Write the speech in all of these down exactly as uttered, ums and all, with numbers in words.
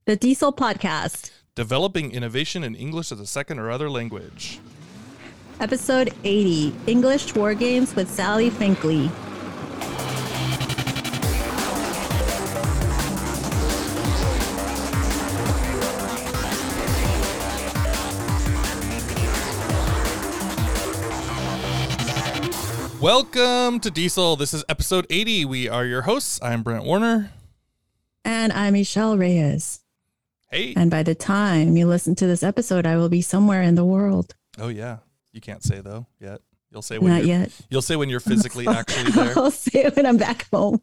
the Diesel Podcast. Developing innovation in English as a second or other language. Episode eighty, English War Games with Sally Finkley. Welcome to Diesel. This is episode eighty. We are your hosts. I'm Brent Warner. And I'm Michelle Reyes. Hey. And by the time you listen to this episode, I will be somewhere in the world. Oh, yeah. You can't say, though, yet. You'll say when Not you're, yet. You'll say when you're physically actually there. I'll say it when I'm back home.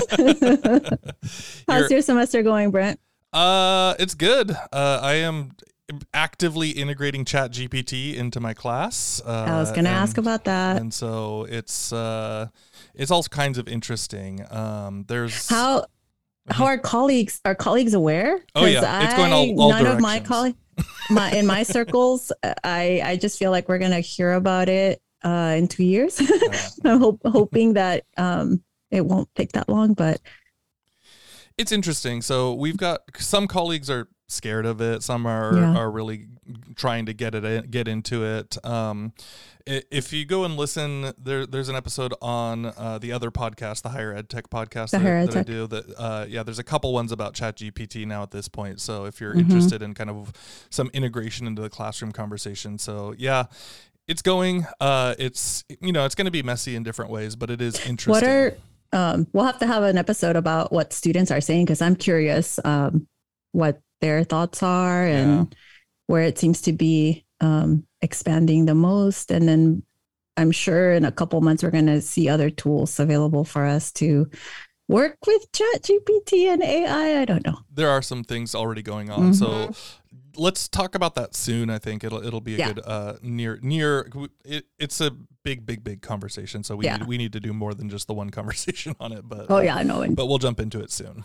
How's your semester going, Brent? Uh, it's good. Uh, I am actively integrating ChatGPT into my class. Uh, I was going to ask about that. And so it's uh, it's all kinds of interesting. Um, there's how how are colleagues are colleagues aware? Oh yeah, it's going all, all none directions. of my colleagues, my in my circles, I I just feel like we're gonna hear about it uh, in two years. I'm hope, hoping that um, it won't take that long, but it's interesting. So we've got some colleagues are scared of it. Some are yeah. are really trying to get it in, get into it. Um, if you go and listen, there there's an episode on uh, the other podcast, the Higher Ed Tech podcast the that, that I Tech. do. That uh, yeah, there's a couple ones about ChatGPT now at this point. So if you're Mm-hmm. interested in kind of some integration into the classroom conversation, so yeah. It's going, uh, it's, you know, it's going to be messy in different ways, but it is interesting. What are, um, we'll have to have an episode about what students are saying, because I'm curious um, what their thoughts are and Yeah. where it seems to be um, expanding the most. And then I'm sure in a couple months, we're going to see other tools available for us to work with ChatGPT and A I. I don't know. There are some things already going on. Mhm. So let's talk about that soon. I think it'll it'll be a Yeah. good uh near near it, it's a big big big conversation. So we Yeah. need, we need to do more than just the one conversation on it, but Oh yeah, I know. but we'll jump into it soon.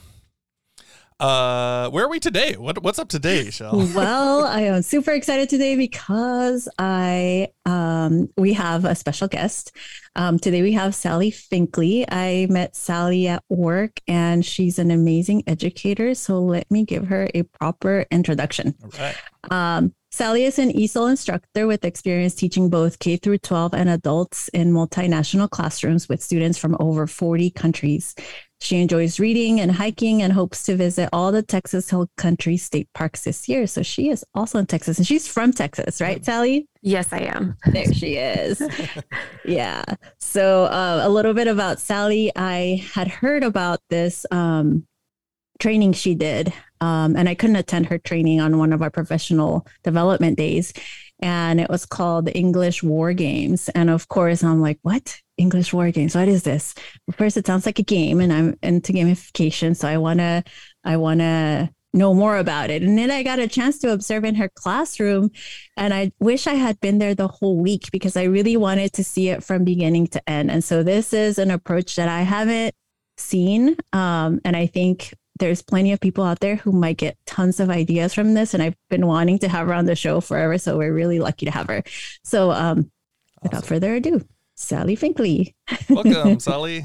Uh where are we today? What what's up today, Shell? Well, I am super excited today because I um, we have a special guest. Um, today we have Sally Finkley. I met Sally at work, and she's an amazing educator. So let me give her a proper introduction. All right. Um, Sally is an E S O L instructor with experience teaching both K through twelve and adults in multinational classrooms with students from over forty countries. She enjoys reading and hiking and hopes to visit all the Texas Hill Country State Parks this year. So she is also in Texas, and she's from Texas, right, Sally? Yes, I am. There she is. Yeah. So uh, a little bit about Sally. I had heard about this um, training she did, um, and I couldn't attend her training on one of our professional development days. And it was called English War Games. And of course, I'm like, what? English War Games? What is this? First, it sounds like a game, and I'm into gamification. So I want to, I want to know more about it. And then I got a chance to observe in her classroom, and I wish I had been there the whole week because I really wanted to see it from beginning to end. And so this is an approach that I haven't seen. Um, and I think there's plenty of people out there who might get tons of ideas from this. And I've been wanting to have her on the show forever. So we're really lucky to have her. So um, awesome. Without further ado, Sally Finkley. Welcome, Sally.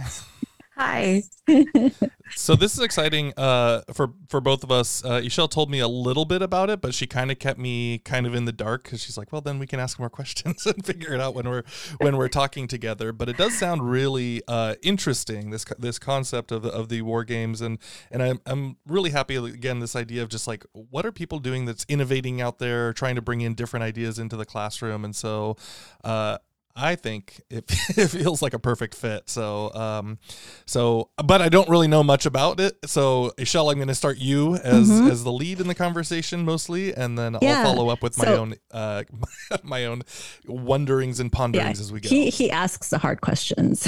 Hi. So this is exciting uh, for for both of us. Uh, Michelle told me a little bit about it, but she kind of kept me kind of in the dark because she's like, "Well, then we can ask more questions and figure it out when we're when we're talking together." But it does sound really uh, interesting, this this concept of the, of the war games, and and I'm I'm really happy again this idea of just like what are people doing that's innovating out there, trying to bring in different ideas into the classroom, and so. Uh, I think it, it feels like a perfect fit. So, um, so, but I don't really know much about it. So, Michelle, I'm going to start you as Mm-hmm. as the lead in the conversation mostly, and then Yeah. I'll follow up with my So- own uh, my own wonderings and ponderings Yeah, as we go. He he asks the hard questions.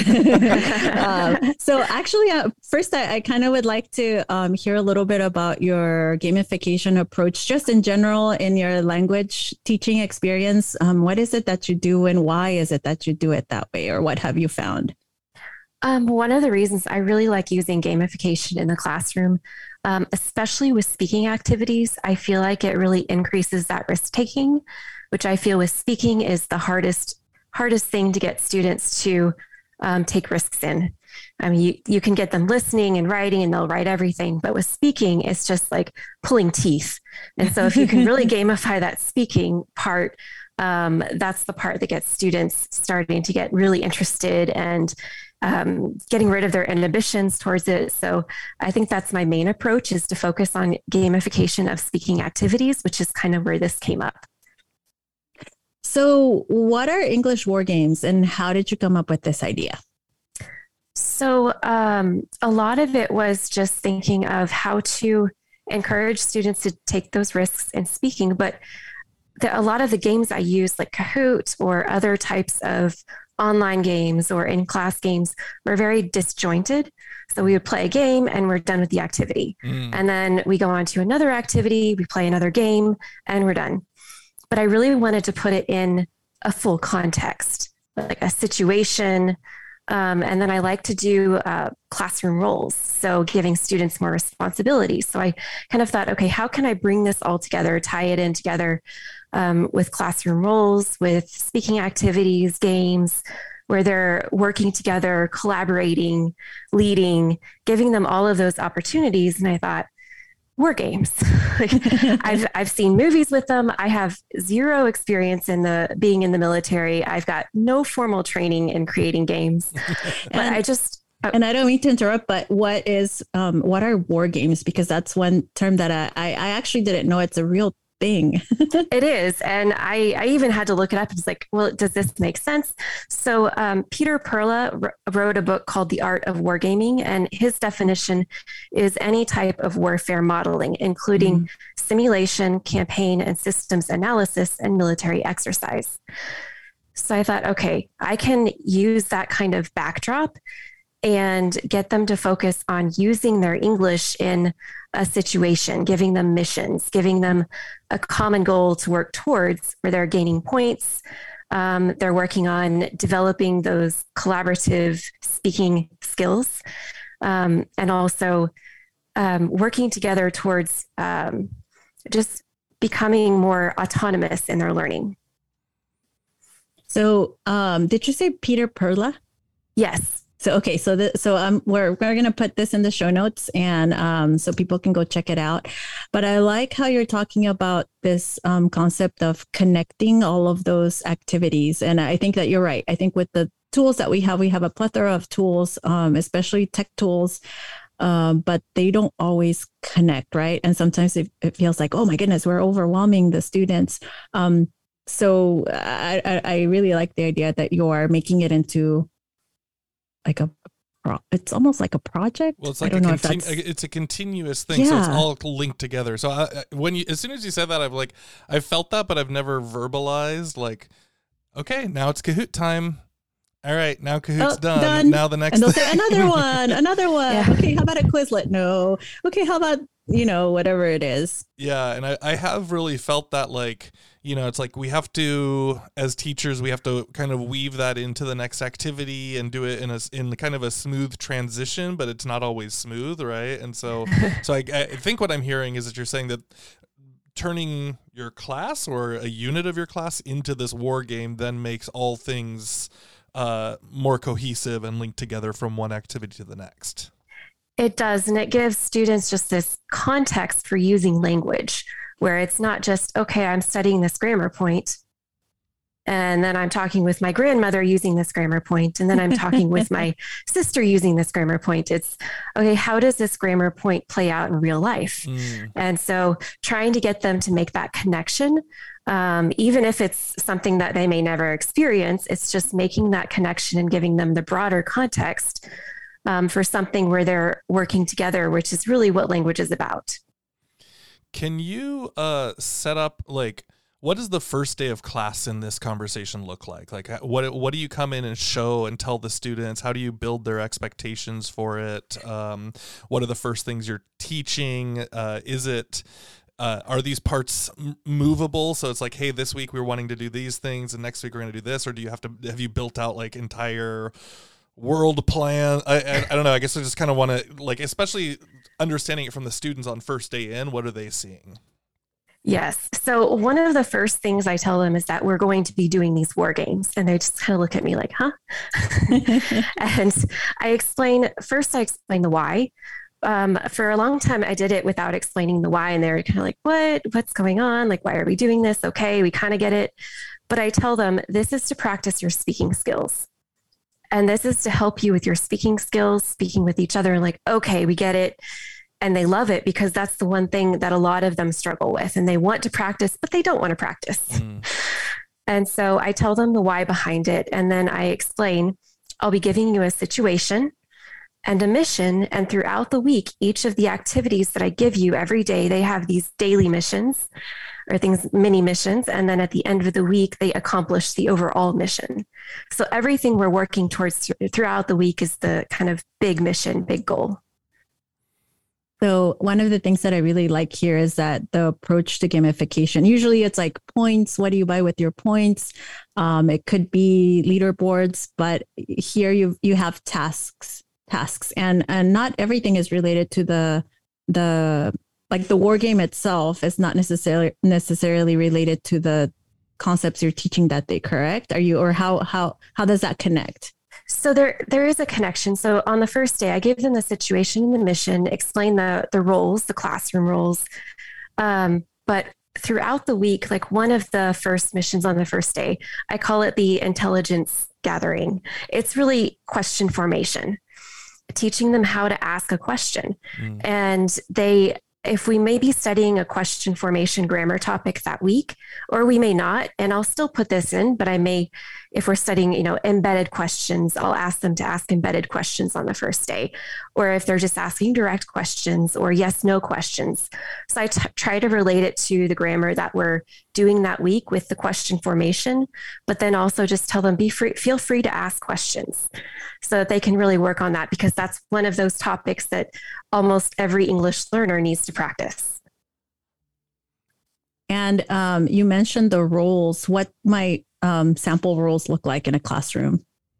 uh, so actually, uh, first, I, I kind of would like to um, hear a little bit about your gamification approach, just in general, in your language teaching experience. Um, what is it that you do, and why is it that you do it that way, or what have you found? Um, one of the reasons I really like using gamification in the classroom, um, especially with speaking activities, I feel like it really increases that risk taking, which I feel with speaking is the hardest hardest thing to get students to um, take risks in. I mean, you, you can get them listening and writing and they'll write everything. But with speaking, it's just like pulling teeth. And so if you can really gamify that speaking part, um, that's the part that gets students starting to get really interested and um, getting rid of their inhibitions towards it. So I think that's my main approach, is to focus on gamification of speaking activities, which is kind of where this came up. So what are English war games and how did you come up with this idea? So um, a lot of it was just thinking of how to encourage students to take those risks in speaking. But the, a lot of the games I use, like Kahoot or other types of online games or in-class games, were very disjointed. So we would play a game and we're done with the activity. Mm. And then we go on to another activity, we play another game, and we're done. But I really wanted to put it in a full context, like a situation. Um, and then I like to do uh, classroom roles, so giving students more responsibilities. So I kind of thought, okay, how can I bring this all together, tie it in together um, with classroom roles, with speaking activities, games, where they're working together, collaborating, leading, giving them all of those opportunities. And I thought, war games. Like, I've I've seen movies with them. I have zero experience in the being in the military. I've got no formal training in creating games. But and, I just uh, and I don't mean to interrupt, but what is um what are war games? Because that's one term that I I, I actually didn't know it's a real thing. It is. And I, I even had to look it up. It's like, well, does this make sense? So um, Peter Perla r- wrote a book called The Art of Wargaming, and his definition is any type of warfare modeling, including mm. simulation, campaign, and systems analysis, and military exercise. So I thought, okay, I can use that kind of backdrop and get them to focus on using their English in a situation, giving them missions, giving them a common goal to work towards, where they're gaining points. Um, they're working on developing those collaborative speaking skills, um, and also um, working together towards um, just becoming more autonomous in their learning. So um, did you say Peter Perla? Yes. So, okay. So, the, so um, we're, we're going to put this in the show notes, and um, so people can go check it out. But I like how you're talking about this um, concept of connecting all of those activities. And I think that you're right. I think with the tools that we have, we have a plethora of tools, um, especially tech tools, um, but they don't always connect, right? And sometimes it, it feels like, oh my goodness, we're overwhelming the students. Um, so I, I, I really like the idea that you are making it into like a, it's almost like a project. Well, it's like I don't a know continu- if that's... it's a continuous thing. Yeah. So it's all linked together. So I, when you, as soon as you said that, I've like, I felt that, but I've never verbalized like, okay, now it's Kahoot time. All right, now Kahoot's oh, done. done. Now the next, and they'll say another one, another one. Yeah. Okay, how about a Quizlet? No. Okay, how about, you know, whatever it is. Yeah, and I, I have really felt that, like, you know, it's like we have to, as teachers, we have to kind of weave that into the next activity and do it in a in kind of a smooth transition, but it's not always smooth, right? And so, so I, I think what I'm hearing is that you're saying that turning your class or a unit of your class into this war game then makes all things uh, more cohesive and linked together from one activity to the next. It does, and it gives students just this context for using language, where it's not just, okay, I'm studying this grammar point, and then I'm talking with my grandmother using this grammar point, and then I'm talking with my sister using this grammar point. It's, okay, how does this grammar point play out in real life? Mm. And so trying to get them to make that connection, um, even if it's something that they may never experience, it's just making that connection and giving them the broader context um, for something where they're working together, which is really what language is about. Can you uh, set up, like, what does the first day of class in this conversation look like? Like, what what do you come in and show and tell the students? How do you build their expectations for it? Um, what are the first things you're teaching? Uh, is it, uh, are these parts m- movable? So it's like, hey, this week we're wanting to do these things, and next week we're going to do this, or do you have to, have you built out like entire world plan? I, I, I don't know. I guess I just kind of want to, like, especially understanding it from the students on first day in, what are they seeing? Yes. So one of the first things I tell them is that we're going to be doing these war games. And they just kind of look at me like, huh? And I explain, first I explain the why. Um, for a long time, I did it without explaining the why. And they're kind of like, what, what's going on? Like, why are we doing this? Okay. We kind of get it. But I tell them, this is to practice your speaking skills. And this is to help you with your speaking skills, speaking with each other. Like, okay, we get it. And they love it because that's the one thing that a lot of them struggle with. And they want to practice, but they don't want to practice. Mm. And so I tell them the why behind it. And then I explain, I'll be giving you a situation and a mission. And throughout the week, each of the activities that I give you every day, they have these daily missions or things, mini missions. And then at the end of the week, they accomplish the overall mission. So everything we're working towards throughout the week is the kind of big mission, big goal. So one of the things that I really like here is that the approach to gamification, usually it's like points. What do you buy with your points? Um, it could be leaderboards, but here you you have tasks, tasks, and and not everything is related to the the like the war game itself is not necessarily necessarily related to the concepts you're teaching that day. Correct? Are you or how how how does that connect? So there, there is a connection. So on the first day, I give them the situation and the mission, explain the the roles, the classroom roles. Um, but throughout the week, like one of the first missions on the first day, I call it the intelligence gathering. It's really question formation, teaching them how to ask a question. Mm. And they, if we may be studying a question formation grammar topic that week, or we may not, and I'll still put this in, but I may, if we're studying, you know, embedded questions, I'll ask them to ask embedded questions on the first day, or if they're just asking direct questions or yes, no questions. So I t- try to relate it to the grammar that we're doing that week with the question formation, but then also just tell them, be free, feel free to ask questions so that they can really work on that, because that's one of those topics that almost every English learner needs to practice. And um, you mentioned the roles. What might um, sample roles look like in a classroom?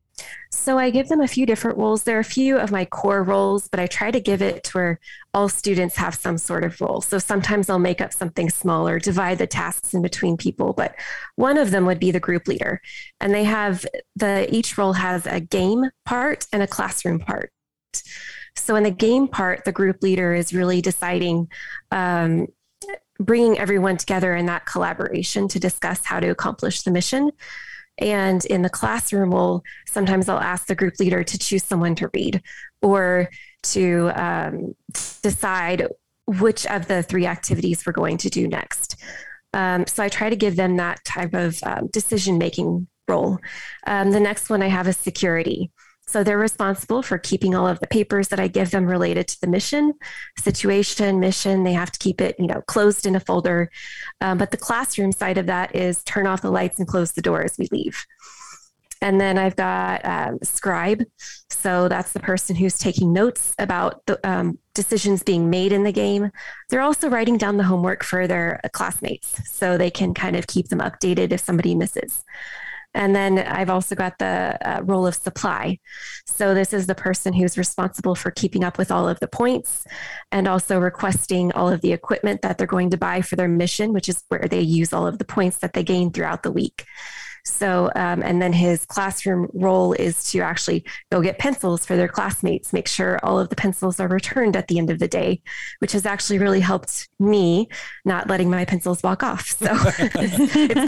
So I give them a few different roles. There are a few of my core roles, but I try to give it to where all students have some sort of role. So sometimes I'll make up something smaller, divide the tasks in between people, but one of them would be the group leader. And they have the, each role has a game part and a classroom part. So in the game part, the group leader is really deciding, um, bringing everyone together in that collaboration to discuss how to accomplish the mission. And in the classroom role, sometimes I'll ask the group leader to choose someone to read or to um, decide which of the three activities we're going to do next. Um, so I try to give them that type of um, decision-making role. Um, the next one I have is security. So they're responsible for keeping all of the papers that I give them related to the mission, situation, mission. They have to keep it, you know, closed in a folder. Um, but the classroom side of that is turn off the lights and close the door as we leave. And then I've got um, scribe. So that's the person who's taking notes about the um, decisions being made in the game. They're also writing down the homework for their classmates so they can kind of keep them updated if somebody misses. And then I've also got the uh, role of supply. So this is the person who's responsible for keeping up with all of the points and also requesting all of the equipment that they're going to buy for their mission, which is where they use all of the points that they gain throughout the week. So, um, and then his classroom role is to actually go get pencils for their classmates, make sure all of the pencils are returned at the end of the day, which has actually really helped me not letting my pencils walk off. So it's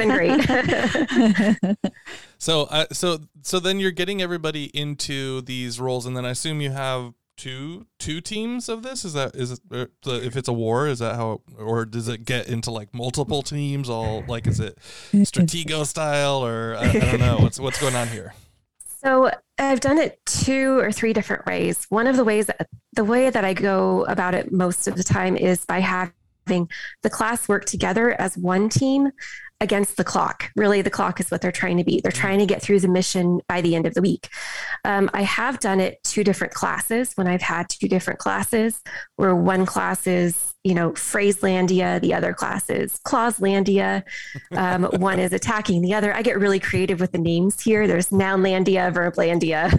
been great. so, uh, so, so then you're getting everybody into these roles, and then I assume you have two two teams of this. Is that is it, uh, if it's a war, is that how, or does it get into like multiple teams? All like, is it Stratego style, or I, I don't know what's what's going on here? So I've done it two or three different ways. One of the ways, the way that I go about it most of the time is by having the class work together as one team against the clock. Really, the clock is what they're trying to beat. They're trying to get through the mission by the end of the week. Um, I have done it two different classes when I've had two different classes where one class is, you know, Phraselandia, the other class is Clauselandia. Um, one is attacking the other. I get really creative with the names here. There's Nounlandia, Verblandia.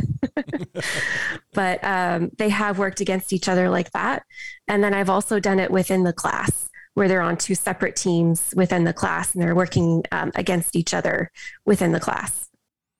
But um, they have worked against each other like that. And then I've also done it within the class, where they're on two separate teams within the class and they're working um, against each other within the class.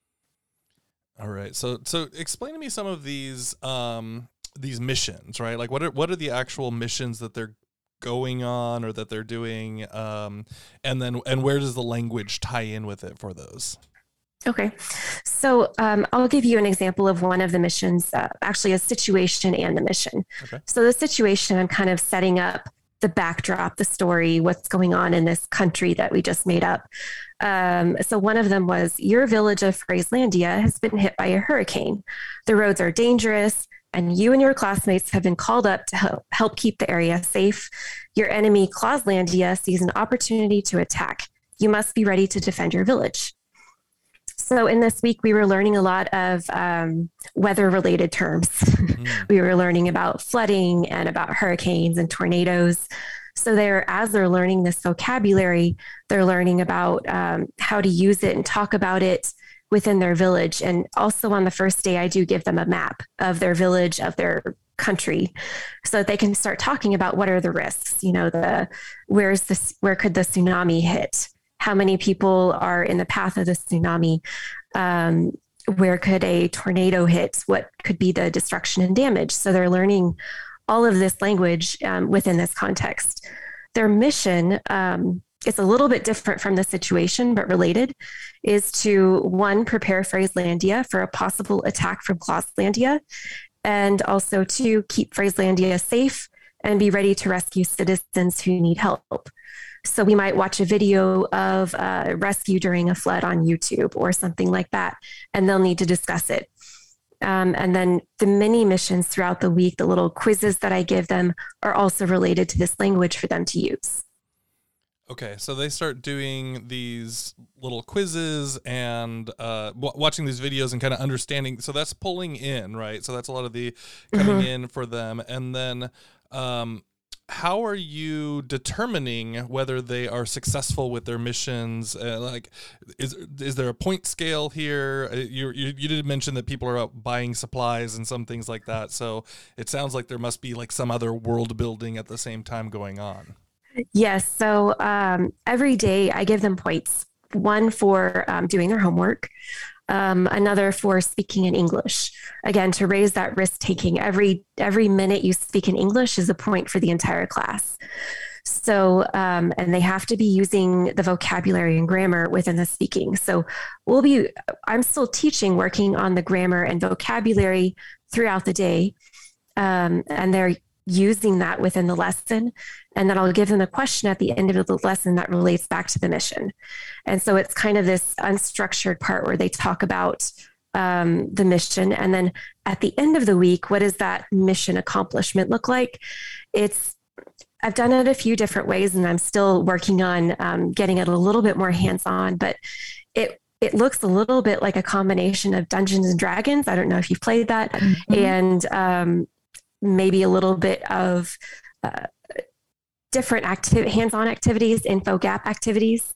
All right. So, so explain to me some of these, um, these missions, right? Like what are, what are the actual missions that they're going on or that they're doing? Um, and then, and where does the language tie in with it for those? Okay. So um, I'll give you an example of one of the missions, uh, actually a situation and the mission. Okay. So the situation, I'm kind of setting up the backdrop, the story, what's going on in this country that we just made up. Um, so one of them was, your village of Phraselandia has been hit by a hurricane. The roads are dangerous, and you and your classmates have been called up to help, help keep the area safe. Your enemy, Clauslandia, sees an opportunity to attack. You must be ready to defend your village. So in this week, we were learning a lot of um, weather-related terms. Mm. We were learning about flooding and about hurricanes and tornadoes. So they're, as they're learning this vocabulary, they're learning about um, how to use it and talk about it within their village. And also on the first day, I do give them a map of their village, of their country, so that they can start talking about what are the risks. You know, the where's this, where could the tsunami hit? How many people are in the path of the tsunami? Um, where could a tornado hit? What could be the destruction and damage? So they're learning all of this language um, within this context. Their mission um, is a little bit different from the situation, but related, is to, one, prepare Phraselandia for a possible attack from Clauslandia, and also to keep Phraselandia safe and be ready to rescue citizens who need help. So we might watch a video of uh, rescue during a flood on YouTube or something like that, and they'll need to discuss it. Um, and then the mini missions throughout the week, the little quizzes that I give them, are also related to this language for them to use. Okay, so they start doing these little quizzes and uh, w- watching these videos and kind of understanding. So that's pulling in, right? So that's a lot of the coming mm-hmm. in for them. And then um, how are you determining whether they are successful with their missions? Uh, like, is is there a point scale here? You, you you did mention that people are out buying supplies and some things like that. So it sounds like there must be like some other world building at the same time going on. Yes. So um, every day I give them points, one for um, doing their homework, um, another for speaking in English. Again, to raise that risk taking. Every every minute you speak in English is a point for the entire class. So, um, and they have to be using the vocabulary and grammar within the speaking. So we'll be, I'm still teaching, working on the grammar and vocabulary throughout the day. Um, and they're using that within the lesson. And then I'll give them a question at the end of the lesson that relates back to the mission. And so it's kind of this unstructured part where they talk about um, the mission. And then at the end of the week, what does that mission accomplishment look like? It's, I've done it a few different ways, and I'm still working on um, getting it a little bit more hands-on, but it it looks a little bit like a combination of Dungeons and Dragons. I don't know if you've played that, mm-hmm. and um, maybe a little bit of uh, different active hands-on activities, info gap activities.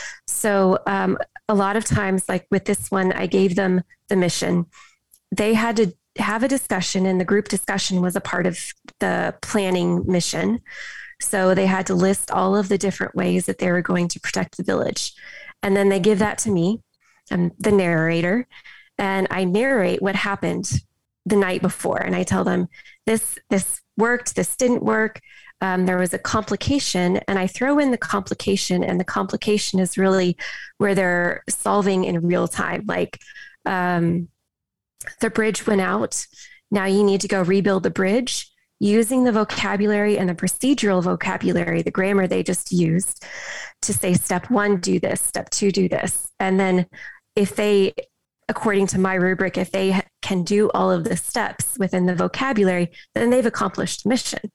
So um, a lot of times, like with this one, I gave them the mission. They had to have a discussion, and the group discussion was a part of the planning mission. So they had to list all of the different ways that they were going to protect the village. And then they give that to me, I'm the narrator, and I narrate what happened the night before. And I tell them this, this worked, this didn't work. Um, there was a complication, and I throw in the complication, and the complication is really where they're solving in real time. Like, um, the bridge went out. Now you need to go rebuild the bridge using the vocabulary and the procedural vocabulary, the grammar they just used to say, step one, do this, step two, do this. And then if they, according to my rubric, if they can do all of the steps within the vocabulary, then they've accomplished the mission.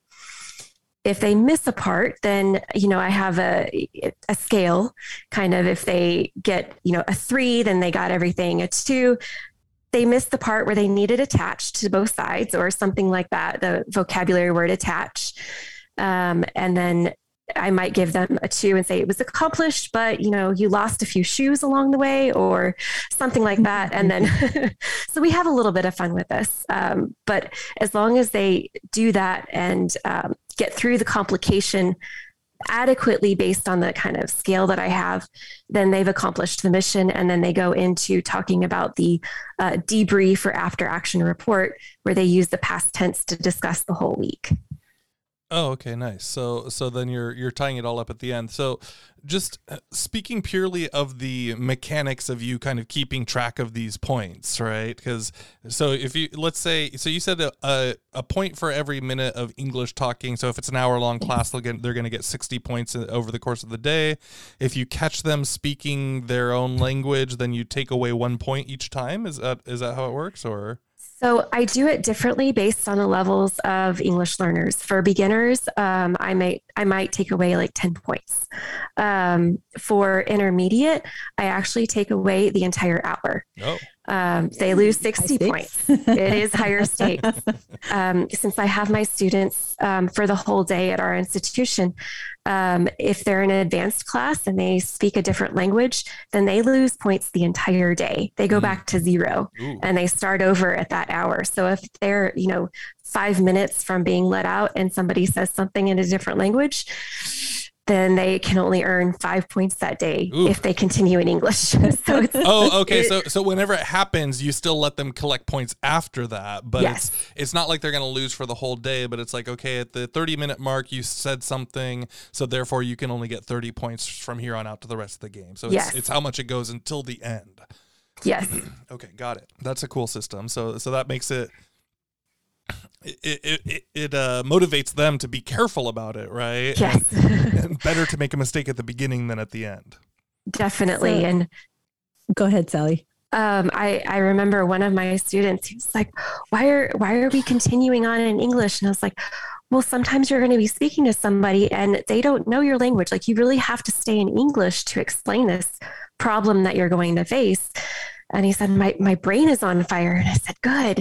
If they miss a part, then, you know, I have a, a scale kind of, if they get, you know, a three, then they got everything. A two, they missed the part where they needed attached to both sides or something like that, the vocabulary word attach. Um, and then I might give them a two and say it was accomplished, but, you know, you lost a few shoes along the way or something like that. And then, so we have a little bit of fun with this. Um, but as long as they do that and um, get through the complication, adequately based on the kind of scale that I have, then they've accomplished the mission. And then they go into talking about the uh, debrief or after action report, where they use the past tense to discuss the whole week. Oh, okay, nice. So, so then you're you're tying it all up at the end. So, just speaking purely of the mechanics of you kind of keeping track of these points, right? Because so if you let's say, so you said a, a a point for every minute of English talking. So if it's an hour long class, they'll get, they're going to get sixty points over the course of the day. If you catch them speaking their own language, then you take away one point each time. Is that is that how it works, or? So I do it differently based on the levels of English learners. For beginners, um, I might I might take away like ten points. Um, for intermediate, I actually take away the entire hour. Oh. Um, they lose sixty points. It is higher stakes. Um, since I have my students um, for the whole day at our institution, um, if they're in an advanced class and they speak a different language, then they lose points the entire day. They go mm. back to zero Ooh. And they start over at that hour. So if they're, you know, five minutes from being let out and somebody says something in a different language, then they can only earn five points that day Ooh. If they continue in English. So it's, oh, okay. It, so so whenever it happens, you still let them collect points after that, but yes. it's it's not like they're going to lose for the whole day, but it's like, okay, at the thirty minute mark, you said something, so therefore you can only get thirty points from here on out to the rest of the game. So yes. it's, it's how much it goes until the end. Yes. Okay, got it. That's a cool system. So so that makes it It it it, it uh, motivates them to be careful about it, right? Yes. And, and better to make a mistake at the beginning than at the end. Definitely. So, and go ahead, Sally. Um, I, I remember one of my students, he was like, why are, why are we continuing on in English? And I was like, well, sometimes you're going to be speaking to somebody and they don't know your language. Like, you really have to stay in English to explain this problem that you're going to face. And he said, my, my brain is on fire. And I said,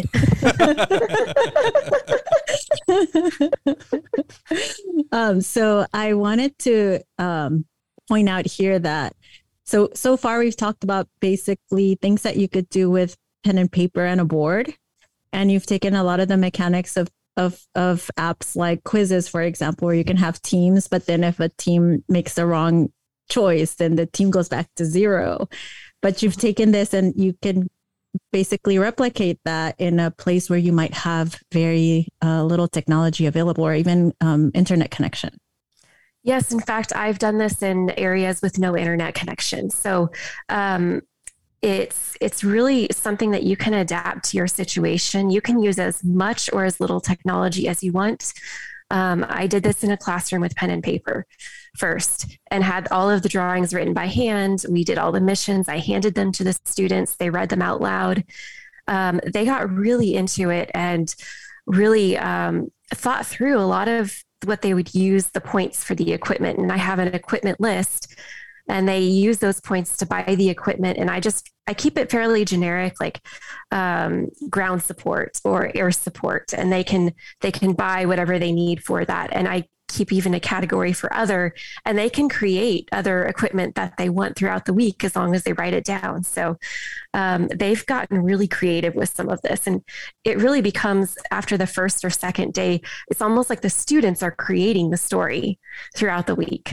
good. um, so I wanted to um, point out here that So, so far we've talked about basically things that you could do with pen and paper and a board. And you've taken a lot of the mechanics of, of, of apps like quizzes, for example, where you can have teams, but then if a team makes the wrong choice, then the team goes back to zero. But you've taken this and you can basically replicate that in a place where you might have very uh, little technology available or even um, internet connection. Yes, in fact, I've done this in areas with no internet connection. So um, it's it's really something that you can adapt to your situation. You can use as much or as little technology as you want. Um, I did this in a classroom with pen and paper first and had all of the drawings written by hand. We did all the missions. I handed them to the students. They read them out loud. Um, they got really into it and really um, thought through a lot of what they would use the points for the equipment. And I have an equipment list and they use those points to buy the equipment. And I just, I keep it fairly generic, like um, ground support or air support, and they can, they can buy whatever they need for that. And I keep even a category for other, and they can create other equipment that they want throughout the week as long as they write it down. So um, they've gotten really creative with some of this. And it really becomes, after the first or second day, it's almost like the students are creating the story throughout the week.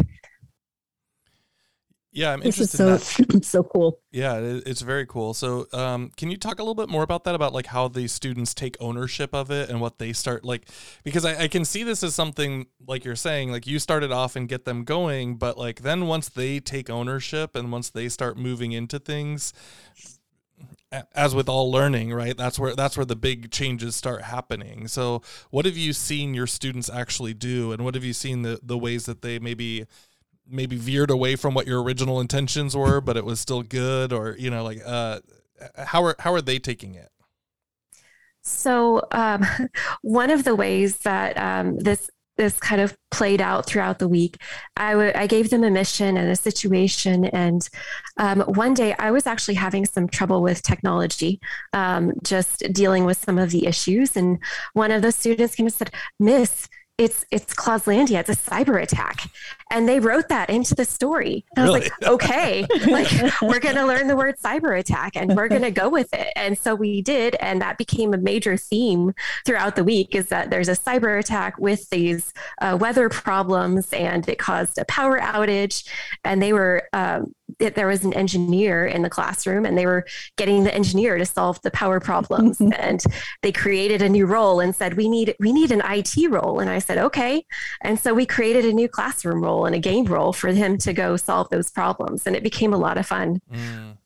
Yeah, I'm this interested is so, in that. so cool. Yeah, it's very cool. So um, can you talk a little bit more about that, about like how the students take ownership of it and what they start like, because I, I can see this as something like you're saying, like you started off and get them going, but like then once they take ownership and once they start moving into things, as with all learning, right? That's where that's where the big changes start happening. So what have you seen your students actually do, and what have you seen the, the ways that they maybe maybe veered away from what your original intentions were, but it was still good, or, you know, like, uh, how are, how are they taking it? So, um, one of the ways that, um, this, this kind of played out throughout the week, I, w- I gave them a mission and a situation. And, um, one day I was actually having some trouble with technology, um, just dealing with some of the issues. And one of the students came and said, "Miss, it's it's Clauslandia. It's a cyber attack. And they wrote that into the story. And really? I was like, okay, like we're going to learn the word cyber attack and we're going to go with it. And so we did. And that became a major theme throughout the week, is that there's a cyber attack with these uh, weather problems, and it caused a power outage. And they were, um, it, there was an engineer in the classroom, and they were getting the engineer to solve the power problems. And they created a new role and said, we need, we need an I T role. And I said, okay. And so we created a new classroom role and a game role for him to go solve those problems. And it became a lot of fun. Mm.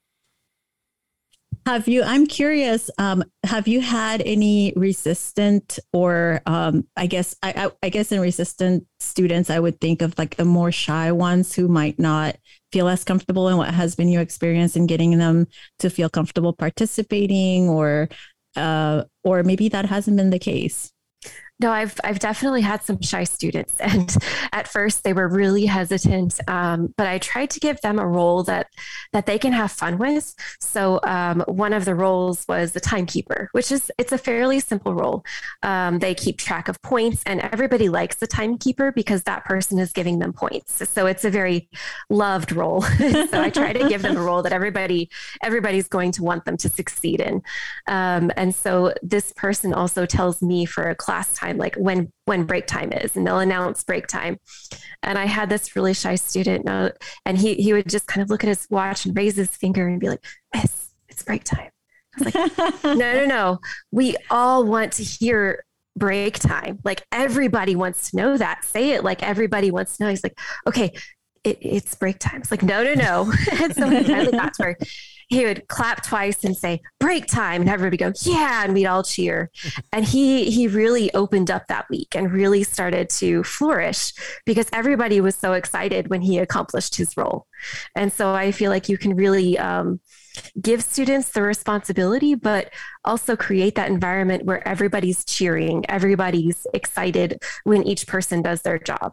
Have you, I'm curious, um, have you had any resistant or um, I guess, I, I, I guess in resistant students, I would think of like the more shy ones who might not feel as comfortable, and what has been your experience in getting them to feel comfortable participating, or, uh, or maybe that hasn't been the case? No, I've I've definitely had some shy students, and at first they were really hesitant. Um, but I tried to give them a role that that they can have fun with. So um, one of the roles was the timekeeper, which is it's a fairly simple role. Um, they keep track of points, and everybody likes the timekeeper because that person is giving them points. So it's a very loved role. So I try to give them a role that everybody everybody's going to want them to succeed in. Um, and so this person also tells me for a class time, like when when break time is, and they'll announce break time. And I had this really shy student, uh, and he he would just kind of look at his watch and raise his finger and be like, it's, it's break time. I was like, no, no, no. We all want to hear break time. Like everybody wants to know that. Say it like everybody wants to know. He's like, okay, it, it's break time. It's like, no, no, no. And so he finally got to where he would clap twice and say break time, and everybody would go, yeah. And we'd all cheer. And he, he really opened up that week and really started to flourish because everybody was so excited when he accomplished his role. And so I feel like you can really um, give students the responsibility, but also create that environment where everybody's cheering, everybody's excited when each person does their job.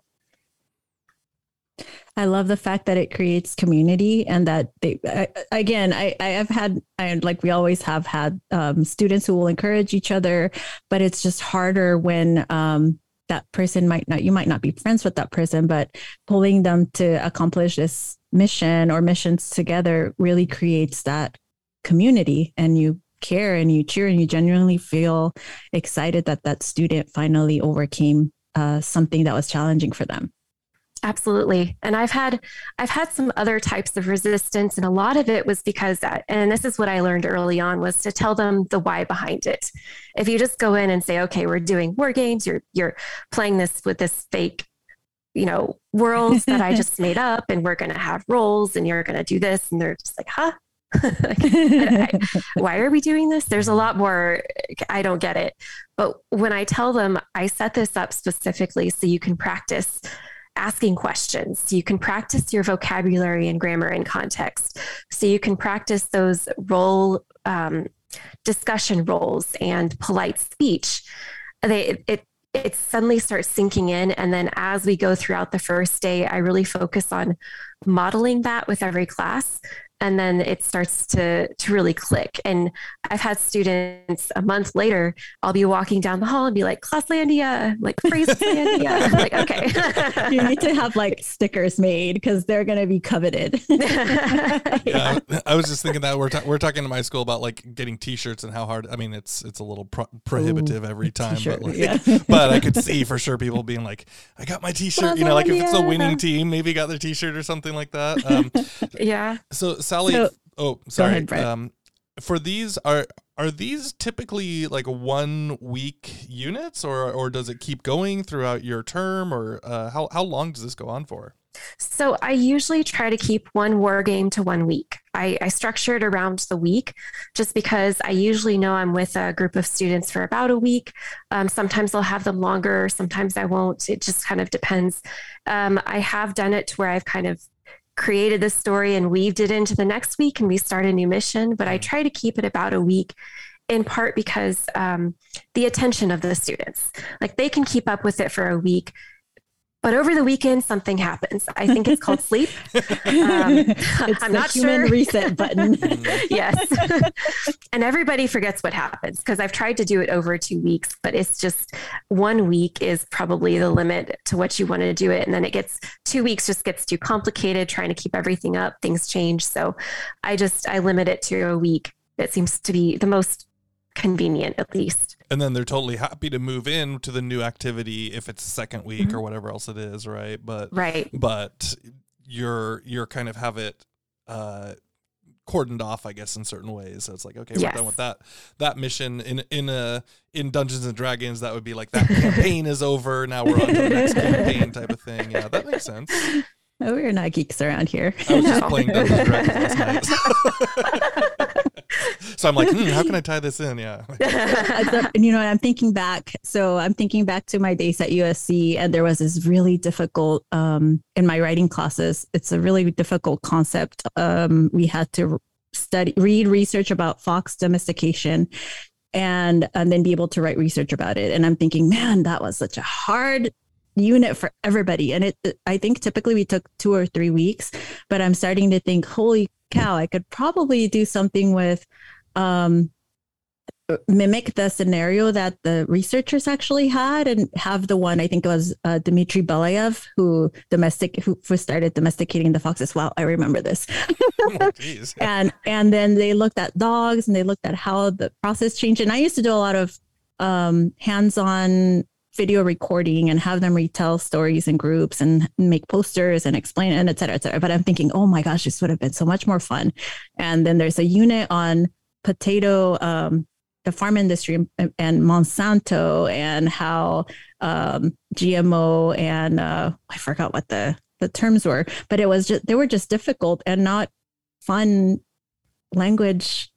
I love the fact that it creates community, and that they, I, again, I, I have had, I, like we always have had um, students who will encourage each other, but it's just harder when um, that person might not, you might not be friends with that person, but pulling them to accomplish this mission or missions together really creates that community, and you care and you cheer and you genuinely feel excited that that student finally overcame uh, something that was challenging for them. Absolutely. And I've had, I've had some other types of resistance, and a lot of it was because that, and this is what I learned early on, was to tell them the why behind it. If you just go in and say, okay, we're doing war games, you're, you're playing this with this fake, you know, worlds that I just made up, and we're going to have roles and you're going to do this. And they're just like, huh? like, I, why are we doing this? There's a lot more. I don't get it. But when I tell them, I set this up specifically so you can practice asking questions. So you can practice your vocabulary and grammar and context. So you can practice those role um, discussion roles and polite speech. They, it, it suddenly starts sinking in. And then as we go throughout the first day, I really focus on modeling that with every class. And then it starts to to really click. And I've had students a month later, I'll be walking down the hall and be like, Clauslandia, like Phraselandia. Like, okay. You need to have like stickers made because they're going to be coveted. yeah, yeah. I, I was just thinking that we're, ta- we're talking to my school about like getting t-shirts and how hard, I mean, it's, it's a little pro- prohibitive Ooh, every time, but like, yeah. but I could see for sure people being like, I got my t-shirt, you know, like if it's a winning team, maybe got their t-shirt or something like that. Um, yeah. So Sally, so, oh, sorry. Ahead, um, for these, are are these typically like one week units, or or does it keep going throughout your term, or uh, how how long does this go on for? So I usually try to keep one war game to one week. I, I structure it around the week just because I usually know I'm with a group of students for about a week. Um, sometimes I'll have them longer, sometimes I won't. It just kind of depends. Um, I have done it to where I've kind of created the story and weaved it into the next week and we start a new mission, but I try to keep it about a week, in part because um, the attention of the students, like they can keep up with it for a week, But over the weekend, something happens. I think it's called sleep. Um, it's I'm the not human sure. reset button. Yes. And everybody forgets what happens because I've tried to do it over two weeks, but it's just one week is probably the limit to what you want to do it. And then it gets two weeks just gets too complicated trying to keep everything up. Things change. So I just, I limit it to a week. That seems to be the most convenient, at least. And then they're totally happy to move in to the new activity if it's the second week Mm-hmm. or whatever else it is, right? But Right. but you're you're kind of have it uh, cordoned off, I guess, in certain ways. So it's like, okay, we're Yes. done with that that mission. In in a in Dungeons and Dragons, that would be like that campaign is over. Now we're on to the next campaign type of thing. Yeah, that makes sense. Oh, we're not geeks around here. I was just No. playing Dungeons and Dragons last night. So I'm like, hmm, how can I tie this in? Yeah. So, you know, I'm thinking back. So I'm thinking back to my days at U S C, and there was this really difficult um, in my writing classes. It's a really difficult concept. Um, we had to study, read research about fox domestication, and and then be able to write research about it. And I'm thinking, man, that was such a hard unit for everybody. And it, I think typically we took two or three weeks, but I'm starting to think, holy cow, I could probably do something with. Um, mimic the scenario that the researchers actually had and have the one, I think it was uh, Dmitry Belayev who domestic who first started domesticating the foxes. Wow, I remember this. Oh, geez. and and then they looked at dogs and they looked at how the process changed. And I used to do a lot of um, hands-on video recording and have them retell stories in groups and make posters and explain it, and et cetera, et cetera. But I'm thinking, oh my gosh, this would have been so much more fun. And then there's a unit on potato, um, the farm industry and, and Monsanto and how um, G M O and uh, I forgot what the, the terms were, but it was just, they were just difficult and not fun language.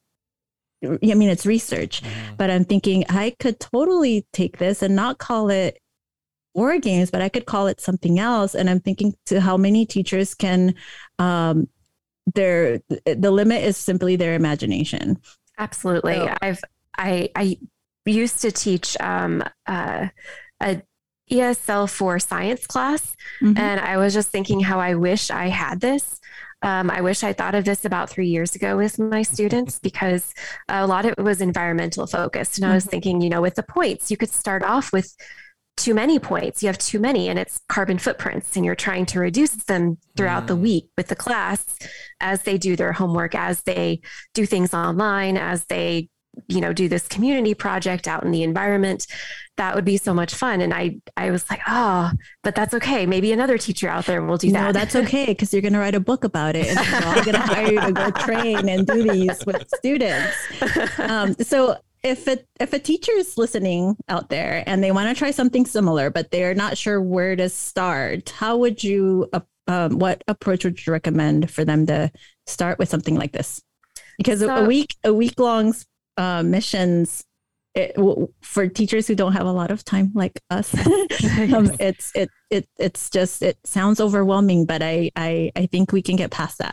I mean, it's research, Mhm. but I'm thinking I could totally take this and not call it war games, but I could call it something else. And I'm thinking to how many teachers can, um, their, the limit is simply their imagination. Absolutely. So- I've, I, I used to teach um, uh, a E S L for science class. Mhm. And I was just thinking how I wish I had this. Um, I wish I thought of this about three years ago with my students because a lot of it was environmental focused. And I was Mhm. thinking, you know, with the points, you could start off with too many points. You have too many and it's carbon footprints and you're trying to reduce them throughout the Mm. week with the class as they do their homework, as they do things online, as they, you know, do this community project out in the environment. That would be so much fun. And I, I was like, oh, but that's okay. Maybe another teacher out there will do that. No, that's okay because you're going to write a book about it, and we're all going to hire you to go train and do these with students. Um, so if a if a teacher is listening out there and they want to try something similar, but they're not sure where to start, how would you? Uh, um, what approach would you recommend for them to start with something like this? Because So- a week a week long uh, missions. It, w- for teachers who don't have a lot of time like us, um, it's it it it's just it sounds overwhelming, but I, I I think we can get past that.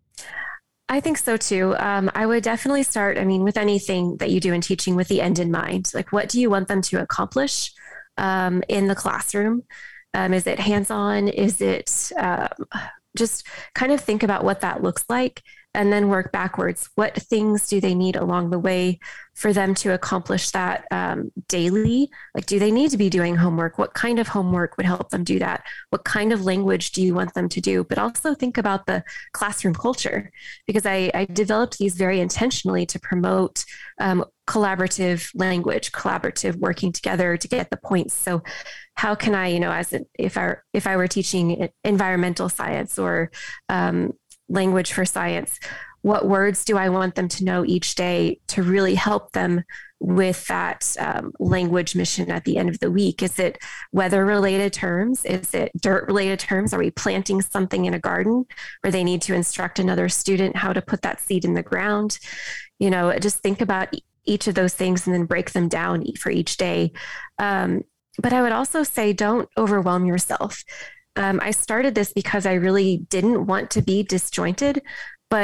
I think so too. Um, I would definitely start, I mean, with anything that you do in teaching with the end in mind. Like, what do you want them to accomplish um, in the classroom? Um, is it hands-on? Is it um, just kind of think about what that looks like and then work backwards. What things do they need along the way for them to accomplish that um, daily? Like, do they need to be doing homework? What kind of homework would help them do that? What kind of language do you want them to do? But also think about the classroom culture, because I, I developed these very intentionally to promote um, collaborative language, collaborative working together to get the points. So how can I, you know, as a, if I if I were teaching environmental science or um, language for science, what words do I want them to know each day to really help them with that um, language mission at the end of the week? Is it weather related terms? Is it dirt related terms? Are we planting something in a garden where they need to instruct another student how to put that seed in the ground? You know, just think about each of those things and then break them down for each day. Um, but I would also say, don't overwhelm yourself. Um, I started this because I really didn't want to be disjointed, but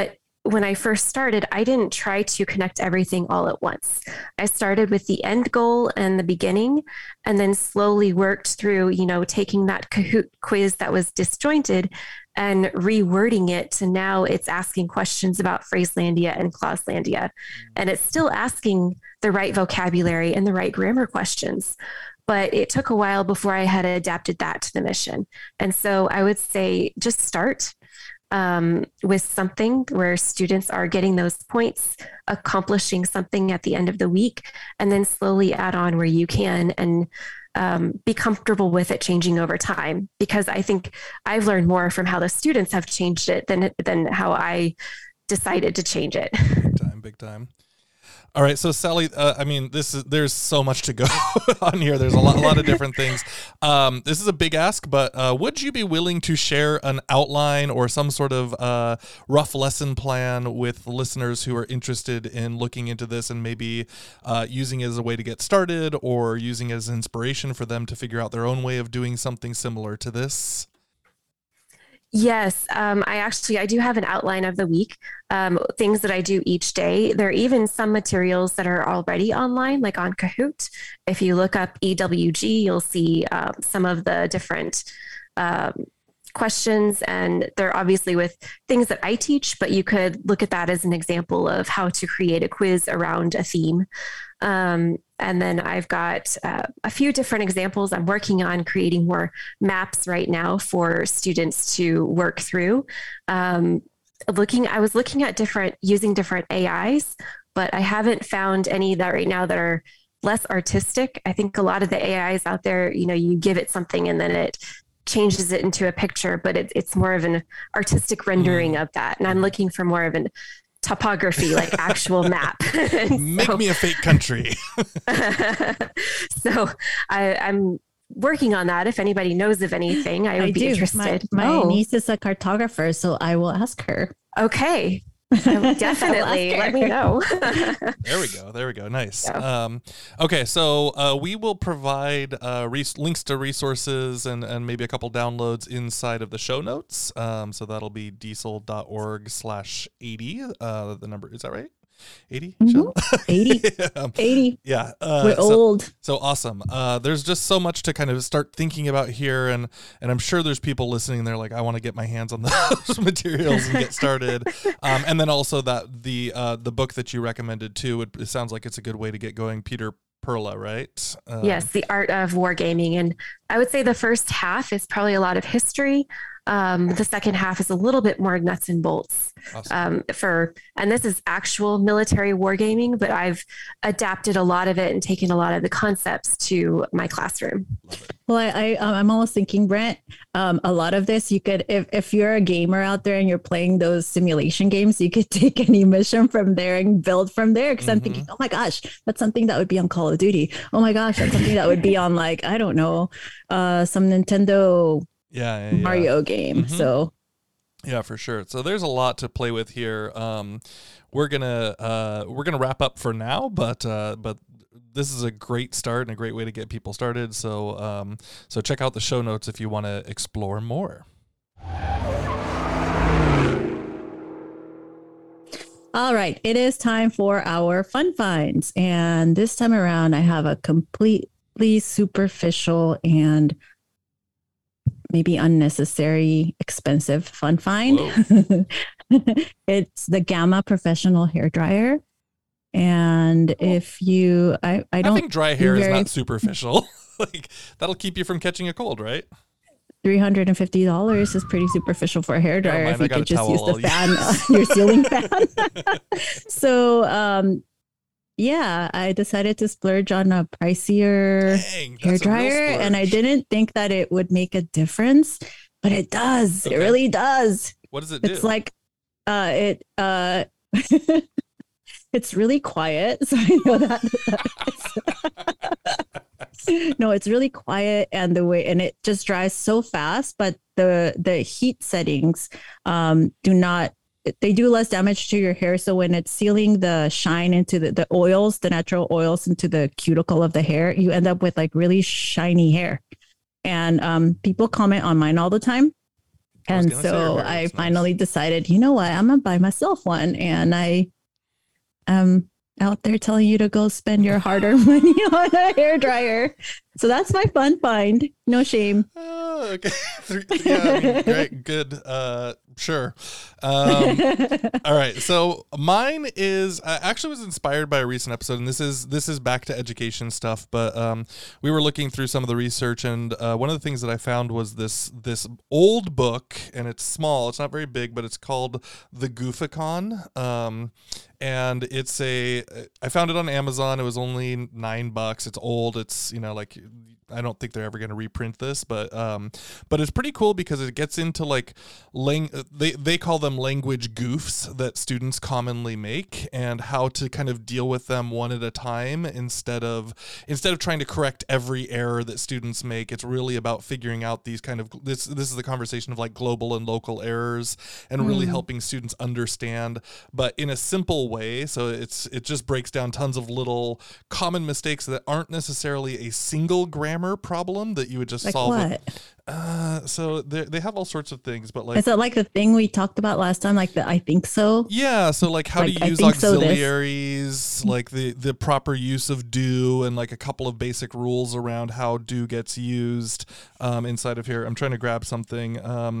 when I first started, I didn't try to connect everything all at once. I started with the end goal and the beginning, and then slowly worked through, you know, taking that Kahoot quiz that was disjointed and rewording it to now it's asking questions about Phraselandia and Clauselandia. And it's still asking the right vocabulary and the right grammar questions. But it took a while before I had adapted that to the mission. And so I would say just start um, with something where students are getting those points, accomplishing something at the end of the week, and then slowly add on where you can and um, be comfortable with it changing over time. Because I think I've learned more from how the students have changed it than, than how I decided to change it. Big time, big time. All right, so Sally, uh, I mean, this is there's so much to go on here. There's a lot, a lot of different things. Um, this is a big ask, but uh, would you be willing to share an outline or some sort of uh, rough lesson plan with listeners who are interested in looking into this and maybe uh, using it as a way to get started or using it as inspiration for them to figure out their own way of doing something similar to this? Yes, um, I actually, I do have an outline of the week, um, things that I do each day. There are even some materials that are already online, like on Kahoot. If you look up E W G, you'll see um, some of the different um, questions, and they're obviously with things that I teach, but you could look at that as an example of how to create a quiz around a theme. Um, and then I've got uh, a few different examples. I'm working on creating more maps right now for students to work through. Um, looking, I was looking at different, using different A Is, but I haven't found any that right now that are less artistic. I think a lot of the A Is out there, you know, you give it something and then it changes it into a picture, but it, it's more of an artistic rendering mm. of that. And I'm looking for more of an topography, like actual map. Make so, me a fake country. so I, I'm working on that. If anybody knows of anything, I would I be do. interested. My, my oh. niece is a cartographer, so I will ask her. Okay. Definitely let me know. There we go. There we go. Nice. Yeah. Um, okay. So uh, we will provide uh, res- links to resources and, and maybe a couple downloads inside of the show notes. Um, so that'll be diesel.org slash 80. Uh, the number, is that right? eighty? Mm-hmm. eighty. yeah. eighty. Yeah. Uh, We're so, old. So awesome. Uh, there's just so much to kind of start thinking about here. And, and I'm sure there's people listening. They're like, I want to get my hands on those materials and get started. Um, and then also that the, uh, the book that you recommended too, it, it sounds like it's a good way to get going. Peter Perla, right? Um, yes. The Art of Wargaming. And I would say the first half is probably a lot of history. Um, the second half is a little bit more nuts and bolts awesome. um, for, and this is actual military wargaming, but I've adapted a lot of it and taken a lot of the concepts to my classroom. Well, I, I I'm almost thinking, Brent, um, a lot of this you could, if, if you're a gamer out there and you're playing those simulation games, you could take any mission from there and build from there. Because mm-hmm. I'm thinking, oh my gosh, that's something that would be on Call of Duty. Oh my gosh, that's something that would be on like, I don't know, uh, some Nintendo Yeah, yeah, yeah. Mario game. Mm-hmm. So yeah, for sure. So there's a lot to play with here. Um, we're gonna uh, we're gonna wrap up for now, but uh, but this is a great start and a great way to get people started. So um, so check out the show notes if you want to explore more. All right, it is time for our fun finds, and this time around, I have a completely superficial and maybe unnecessary, expensive fun find. It's the Gamma Professional Hair Dryer. And if you, I, I don't I think dry hair very, is not superficial. Like that'll keep you from catching a cold, right? three hundred fifty dollars is pretty superficial for a hair dryer. Mind, if you could just use the I'll fan, uh, your ceiling fan. So, um, yeah, I decided to splurge on a pricier Dang, hair dryer, and I didn't think that it would make a difference, but it does. Okay. It really does. What does it do? It's like, uh, it, uh, it's really quiet. So I know that. No, it's really quiet, and the way, and it just dries so fast, but the, the heat settings, um, do not, they do less damage to your hair. So when it's sealing the shine into the, the oils, the natural oils into the cuticle of the hair, you end up with like really shiny hair. And um, people comment on mine all the time. And so I nice. finally decided, you know what, I'm going to buy myself one. And I am out there telling you to go spend your hard-earned money on a hairdryer. So that's my fun find. No shame. Oh, okay. Yeah, I mean, great. Good. Uh, sure. Um, all right. So mine is, I actually was inspired by a recent episode, and this is, this is back to education stuff, but um, we were looking through some of the research, and uh, one of the things that I found was this, this old book, and it's small, it's not very big, but it's called The Gooficon. Um, and it's a, I found it on Amazon. It was only nine bucks. It's old. It's, you know, like, I don't think they're ever going to reprint this, but um, but it's pretty cool because it gets into like lang- they they call them language goofs that students commonly make, and how to kind of deal with them one at a time instead of instead of trying to correct every error that students make. It's really about figuring out these kind of this this is the conversation of like global and local errors, and really mm. helping students understand, but in a simple way. So it's it just breaks down tons of little common mistakes that aren't necessarily a single grammar problem that you would just like solve what? With, uh so they have all sorts of things, but like, is that like the thing we talked about last time, like the I think so? Yeah, so like how like, to use auxiliaries, so like the the proper use of do, and like a couple of basic rules around how do gets used um inside of here. I'm trying to grab something. um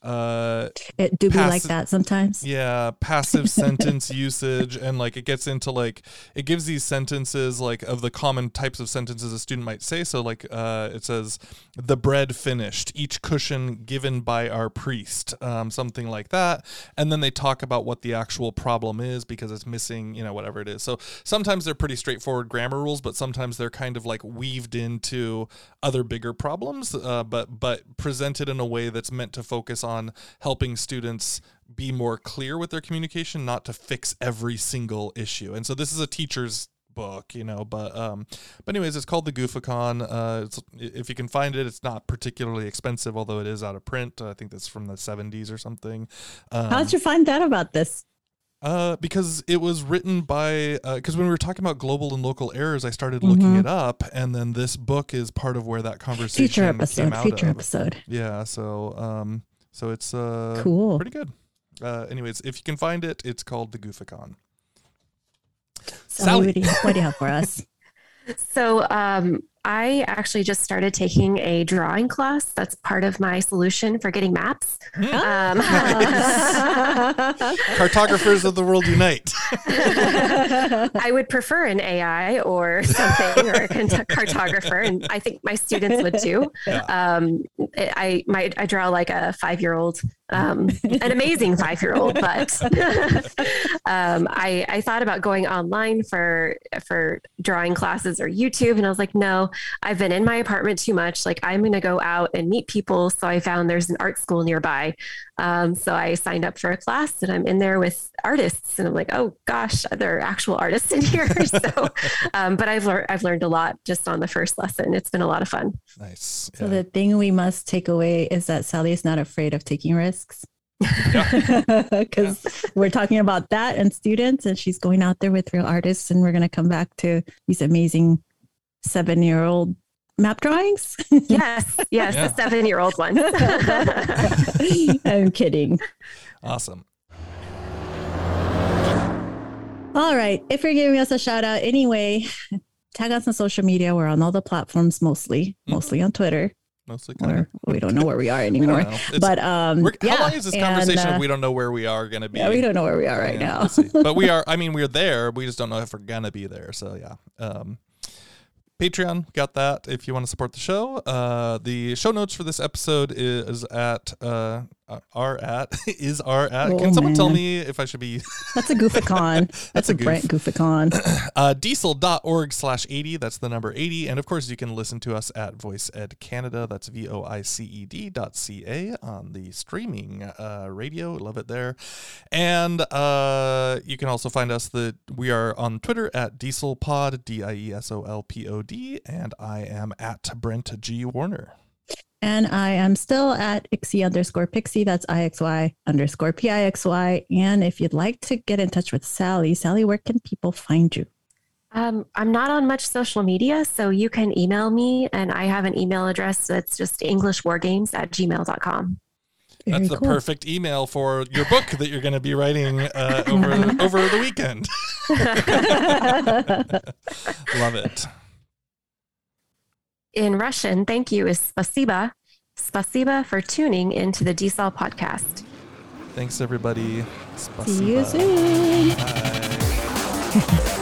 uh it do be passi- like that sometimes. Yeah, passive sentence usage, and like it gets into like it gives these sentences like of the common types of sentences a student might say. So like uh it says the bread finished, each cushion given by our priest, um something like that, and then they talk about what the actual problem is because it's missing, you know, whatever it is. So sometimes they're pretty straightforward grammar rules, but sometimes they're kind of like weaved into other bigger problems, uh but but presented in a way that's meant to focus on on helping students be more clear with their communication, not to fix every single issue. And so this is a teacher's book, you know, but um but anyways, it's called The Gooficon. Uh it's, if you can find it, it's not particularly expensive, although it is out of print. I think that's from the seventies or something. Um, how'd you find out about this? Uh, because it was written by, because uh, when we were talking about global and local errors, I started looking mm-hmm. it up, and then this book is part of where that conversation future episode, came out future of. episode. Yeah, so um, so it's uh, cool, pretty good. Uh, anyways, if you can find it, it's called The Gooficon. So Sally, what do, you, what do you have for us? So um, I actually just started taking a drawing class. That's part of my solution for getting maps. Mm. Um, Cartographers of the world unite. I would prefer an A I or something, or a cartographer, and I think my students would too. Yeah. Um, I might I draw like a five-year-old, um, an amazing five-year-old, but um, I I thought about going online for for drawing classes or YouTube, and I was like, no. I've been in my apartment too much. Like, I'm going to go out and meet people. So I found there's an art school nearby. Um, so I signed up for a class, and I'm in there with artists, and I'm like, oh gosh, there are actual artists in here. so, um, but I've learned, I've learned a lot just on the first lesson. It's been a lot of fun. Nice. So yeah. The thing we must take away is that Sally is not afraid of taking risks. Because yeah. we're talking about that and students, and she's going out there with real artists, and we're going to come back to these amazing seven-year-old map drawings. yes, yes, yeah. The seven-year-old one. I'm kidding. Awesome. All right. If you're giving us a shout out anyway, tag us on social media. We're on all the platforms, mostly, mm-hmm. mostly on Twitter. Mostly, or we don't know where we are anymore. We but um, how yeah. long is this conversation? And, uh, we don't know where we are going to be. Yeah, we don't know where we are right yeah, now. But we are. I mean, we're there. We just don't know if we're gonna be there. So yeah. Um, Patreon, got that if you want to support the show. Uh, the show notes for this episode is at uh, are at is are at. Oh, Can someone man. tell me if I should be? That's a gooficon. That's, That's a, a goof. Brent gooficon. uh, diesel.org slash eighty. That's the number eighty. And of course, you can listen to us at Voice Ed Canada. That's V O I C E D dot C A on the streaming uh, radio. Love it there. And uh, you can also find us the we are on Twitter at DieselPod, D I E S O L P O D, and I am at Brent G. Warner. And I am still at Ixy underscore Pixie. That's I X Y underscore P I X Y. And if you'd like to get in touch with Sally, Sally, where can people find you? Um, I'm not on much social media, so you can email me, and I have an email address that's just englishwargames at gmail dot com. Very That's the cool. perfect email for your book that you're going to be writing uh, over over the weekend. Love it. In Russian, thank you is spasiba. Spasiba for tuning into the D S A L podcast. Thanks, everybody. Spasiba. See you soon. Bye.